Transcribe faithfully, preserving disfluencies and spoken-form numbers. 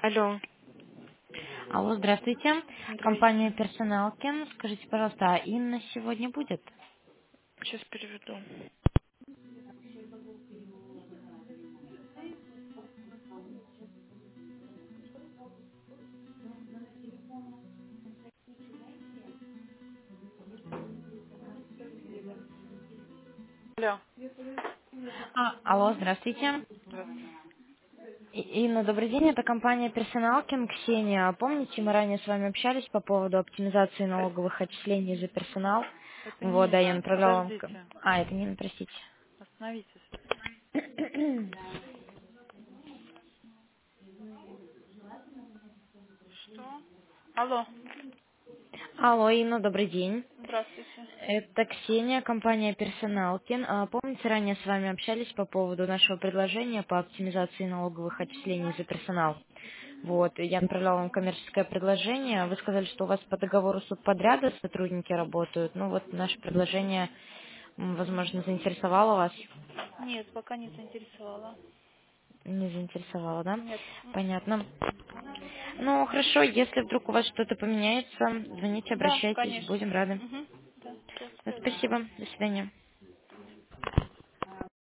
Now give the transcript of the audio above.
Алло. Алло, здравствуйте. Здрасте. Компания Персоналкин. Скажите, пожалуйста, а Инна сегодня будет? Сейчас переведу. Алло. А, алло, здравствуйте. Здравствуйте. И- Инна, добрый день. Это компания Персоналкин. Ксения. Помните, мы ранее с вами общались по поводу оптимизации налоговых отчислений за персонал? Это Вот, да, я Нина. направляла вам... к- Подождите. А, это не, простите. Остановитесь. Что? Алло. Алло, Инна, добрый день. Здравствуйте. Это Ксения, компания Персоналкин. А, Помните, ранее с вами общались по поводу нашего предложения по оптимизации налоговых отчислений за персонал? Вот, и я направляла вам коммерческое предложение. Вы сказали, что у вас по договору субподряда сотрудники работают. Ну вот наше предложение, м, возможно, заинтересовало вас. Нет, пока не заинтересовала. Не заинтересовало, да? Нет. М-м. Понятно. Ну, хорошо, если вдруг у вас что-то поменяется, звоните, Да, обращайтесь, конечно. будем рады. Угу. Да, все, Ну, всего доброго. спасибо, до свидания.